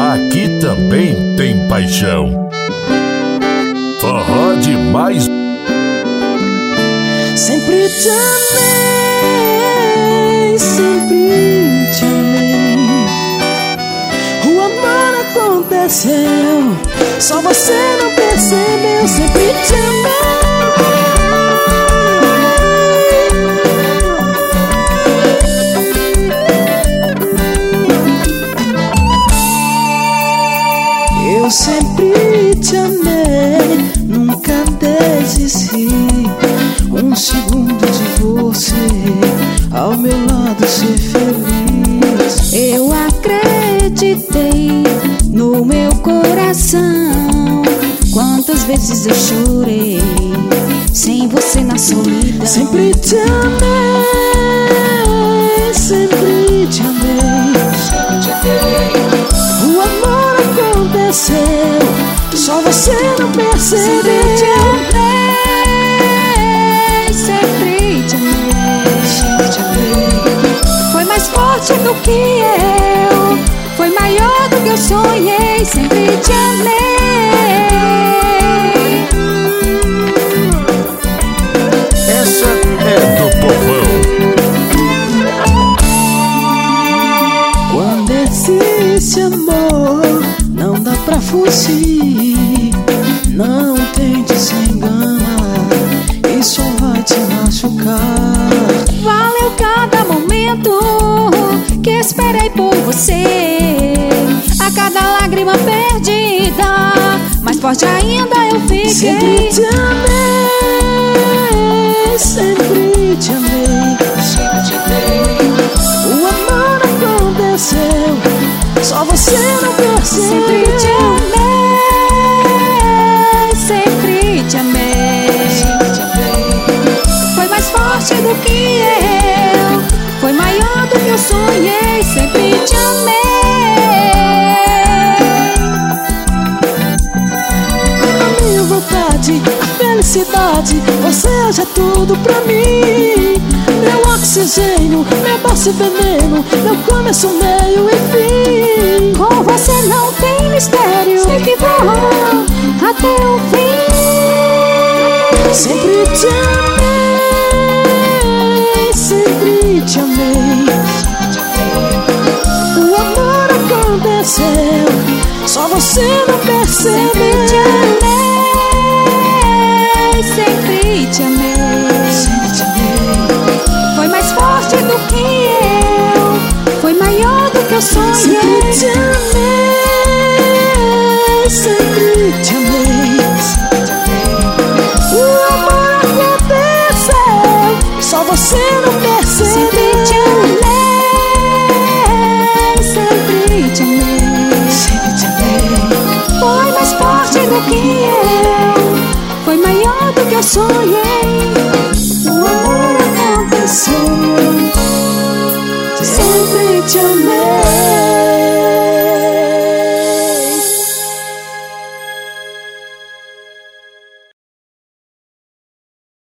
aqui também tem paixão. Forró demais. Sempre te amei, sempre te amei. O amor aconteceu, só você não percebeu. Sempre te amei. Eu sempre te amei, nunca desisti um segundo de você ao meu lado ser feliz. Eu acreditei no meu coração. Quantas vezes eu chorei sem você na solidão. Sempre te amei, sempre te amei. O amor aconteceu, só você não percebeu. Sempre te amei, sempre te amei. Foi mais forte do que eu, foi maior do que eu sonhei. Sempre te amei. Essa é do povão. Quando existe amor, não dá pra fugir. Não tente se enganar, isso vai te machucar. Valeu cada momento que esperei por você. A cada lágrima perdida, mais forte ainda eu fiquei. Sempre te amei, sempre te amei. O amor aconteceu, só você não percebeu. Sempre te amei, sempre te amei. Foi mais forte do que eu, foi maior do que eu sonhei. Sempre te amei. A minha vontade, a felicidade, você hoje é tudo pra mim. Meu oxigênio, meu doce veneno, meu começo, meio e fim. Com você não tem mistério, sei que vou até o fim. Sempre te amei, sempre te amei. O amor aconteceu, só você não percebeu. Sempre te amei, sempre te amei. Sempre te amei. Foi mais forte do que eu, foi maior do que eu sonhei. Sempre te amei, sempre te amei. O amor aconteceu, só você não percebeu. Sempre te amei, sempre te amei. Sempre te amei. Foi mais forte do que eu, foi maior do que eu sonhei. O amor aconteceu, sempre te amei.